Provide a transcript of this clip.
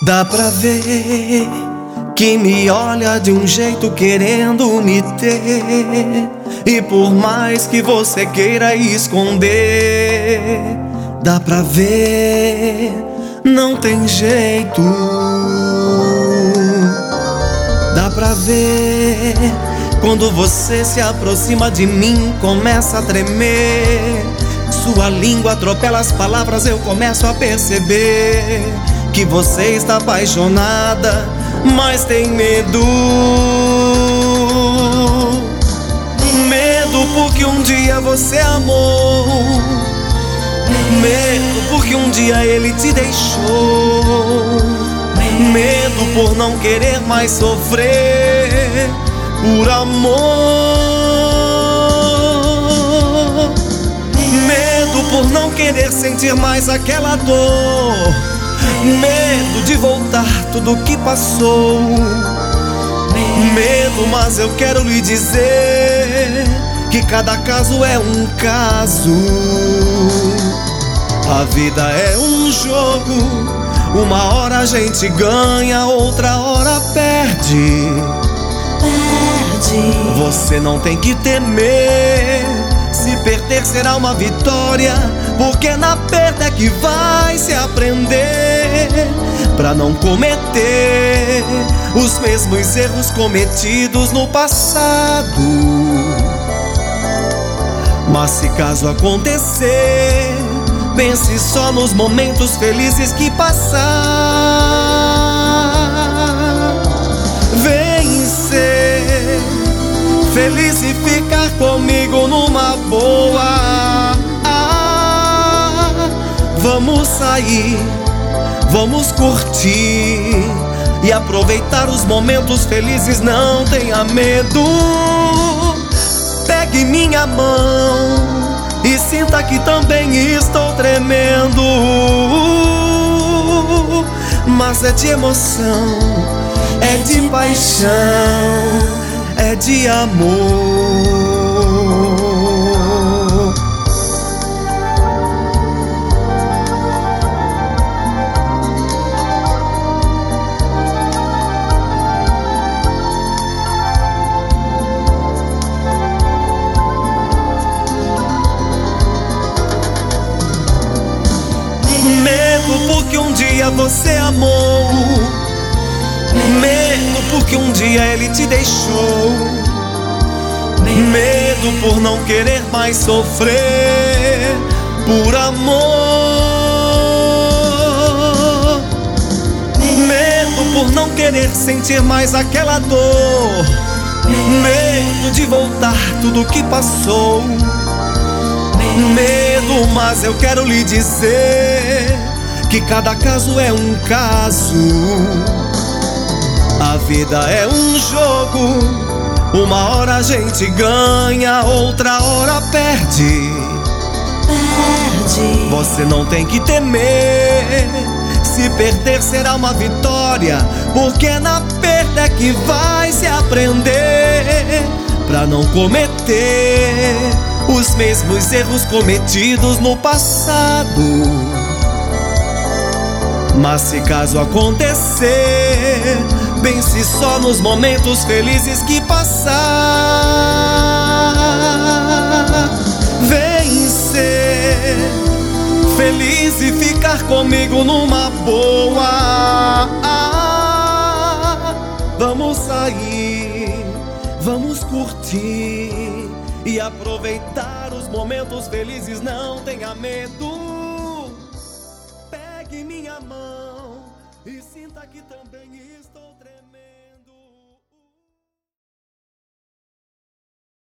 Dá pra ver que me olha de um jeito querendo me ter, e por mais que você queira esconder, dá pra ver, não tem jeito. Dá pra ver, quando você se aproxima de mim, começa a tremer. Sua língua atropela as palavras, eu começo a perceber que você está apaixonada, mas tem medo. Medo porque um dia você amou, medo porque um dia ele te deixou, medo por não querer mais sofrer por amor, medo por não querer sentir mais aquela dor, medo de voltar tudo que passou, medo, mas eu quero lhe dizer que cada caso é um caso. A vida é um jogo, uma hora a gente ganha, outra hora perde. Você não tem que temer, se perder será uma vitória, porque na perda é que vai se aprender pra não cometer os mesmos erros cometidos no passado. Mas se caso acontecer, pense só nos momentos felizes que passar. Vem ser feliz e ficar comigo numa boa. Vamos sair, vamos curtir e aproveitar os momentos felizes, não tenha medo. Pegue minha mão e sinta que também estou tremendo, mas é de emoção, é de paixão, é de amor. Medo porque um dia você amou, medo porque um dia ele te deixou, medo por não querer mais sofrer por amor, medo por não querer sentir mais aquela dor, medo de voltar tudo que passou, medo, mas eu quero lhe dizer que cada caso é um caso. A vida é um jogo, uma hora a gente ganha, outra hora perde. Você não tem que temer, se perder será uma vitória, porque na perda é que vai se aprender pra não cometer os mesmos erros cometidos no passado. Mas se caso acontecer, pense só nos momentos felizes que passar. Vem ser feliz e ficar comigo numa boa. Vamos sair, vamos curtir e aproveitar os momentos felizes, não tenha medo. Pegue minha mão e sinta que também estou tremendo.